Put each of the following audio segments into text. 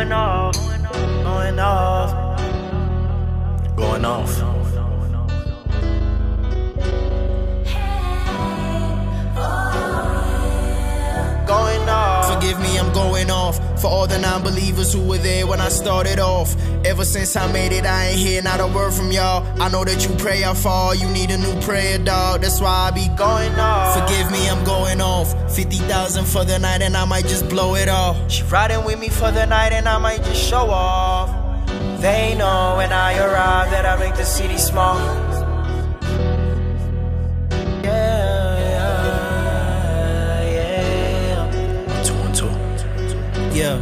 going off, going off, going off. Going off. Forgive me, I'm going off. For all the non-believers who were there when I started off. Ever since I made it, I ain't hear not a word from y'all. I know that you pray I fall, you need a new prayer, dog. That's why I be going off. Forgive me, I'm going off. 50,000 for the night and I might just blow it off. She riding with me for the night and I might just show off. They know when I arrive that I make the city small. Yeah.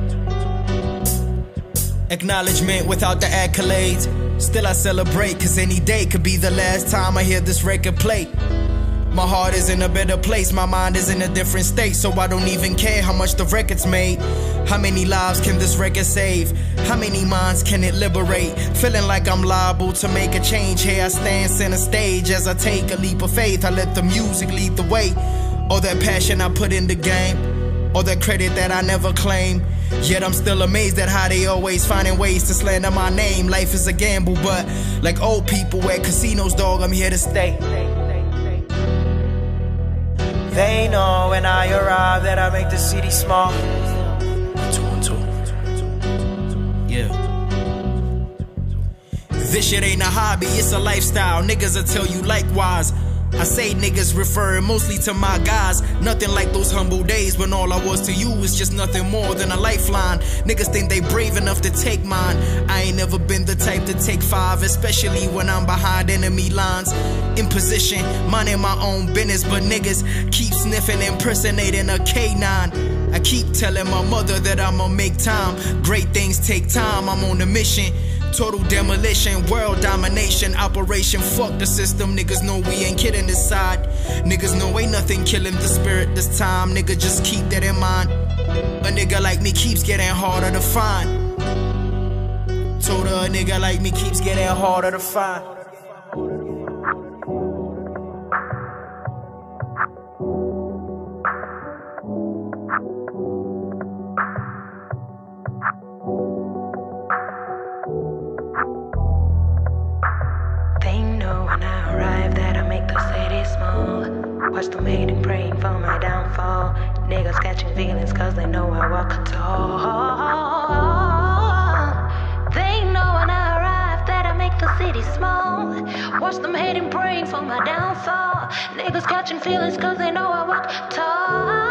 Acknowledgement without the accolades. Still I celebrate, cause any day could be the last time I hear this record play. My heart is in a better place, my mind is in a different state, so I don't even care how much the record's made. How many lives can this record save? How many minds can it liberate? Feeling like I'm liable to make a change. Here I stand center stage as I take a leap of faith. I let the music lead the way. All that passion I put in the game, all that credit that I never claim. Yet I'm still amazed at how they always finding ways to slander my name. Life is a gamble, but like old people at casinos, dog, I'm here to stay. They know when I arrive that I make the city small. 2 and 2. Yeah. This shit ain't a hobby, it's a lifestyle. Niggas will tell you likewise. I say niggas referring mostly to my guys. Nothing like those humble days when all I was to you was just nothing more than a lifeline. Niggas think they brave enough to take mine. I ain't never been the type to take 5, especially when I'm behind enemy lines. In position, minding my own business, but niggas keep sniffing, impersonating a K9. I keep telling my mother that I'ma make time. Great things take time, I'm on a mission. Total demolition, world domination, operation, fuck the system. Niggas know we ain't kidding this side. Niggas know ain't nothing killing the spirit this time. Nigga, just keep that in mind. A nigga like me keeps getting harder to find. Told her a nigga like me keeps getting harder to find. Watch them hating, praying for my downfall. Niggas catching feelings cause they know I walk tall. They know when I arrive that I make the city small. Watch them hating, praying for my downfall. Niggas catching feelings cause they know I walk tall.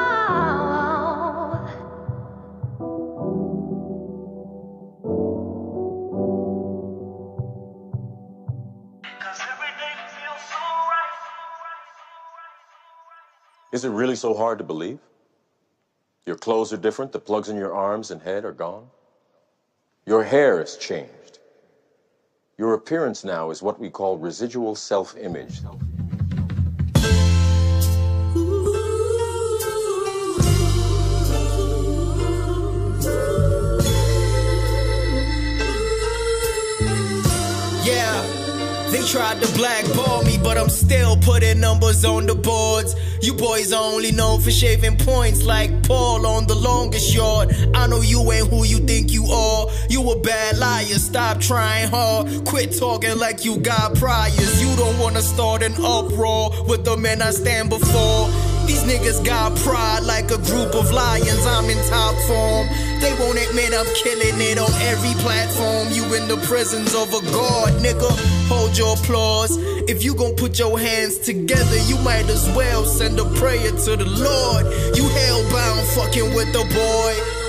Is it really so hard to believe? Your clothes are different, the plugs in your arms and head are gone. Your hair has changed. Your appearance now is what we call residual self-image. Yeah, they tried to blackball me, but I'm still putting numbers on the boards. You boys are only known for shaving points like Paul on the longest yard. I know you ain't who you think you are. You a bad liar, stop trying hard. Quit talking like you got priors. You don't wanna start an uproar with the men I stand before. These niggas got pride like a group of lions. I'm in top form. They won't admit I'm killing it on every platform. You in the presence of a god, nigga. Hold your applause. If you gon' put your hands together, you might as well send a prayer to the Lord. You hellbound fucking with the boy.